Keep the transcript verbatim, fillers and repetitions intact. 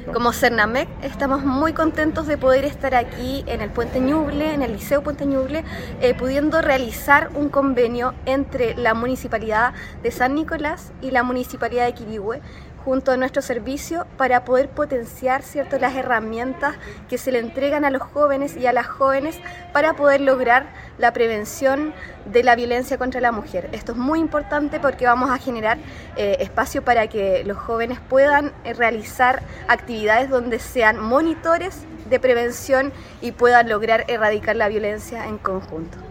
Como Cernamec estamos muy contentos de poder estar aquí en el Puente Ñuble, en el Liceo Puente Ñuble, eh, pudiendo realizar un convenio entre la Municipalidad de San Nicolás y la Municipalidad de Quirihue, junto a nuestro servicio, para poder potenciar, ¿cierto?, las herramientas que se le entregan a los jóvenes y a las jóvenes para poder lograr la prevención de la violencia contra la mujer. Esto es muy importante porque vamos a generar eh, espacio para que los jóvenes puedan eh, realizar actividades donde sean monitores de prevención y puedan lograr erradicar la violencia en conjunto.